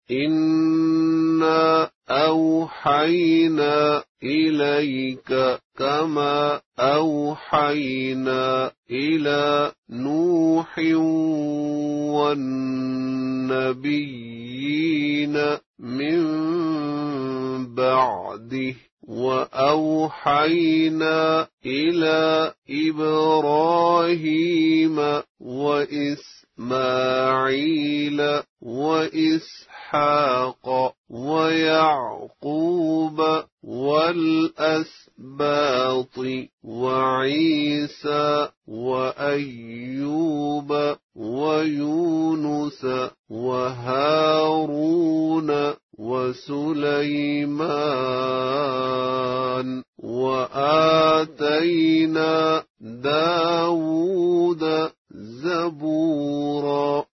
إنا أوحينا إليك كما أوحينا إلى نوح والنبيين من بعده وأوحينا إلى إبراهيم وإسماعيل وإسحاق ويعقوب والأسباط وعيسى وأيوب ويونس وهارون وسليمان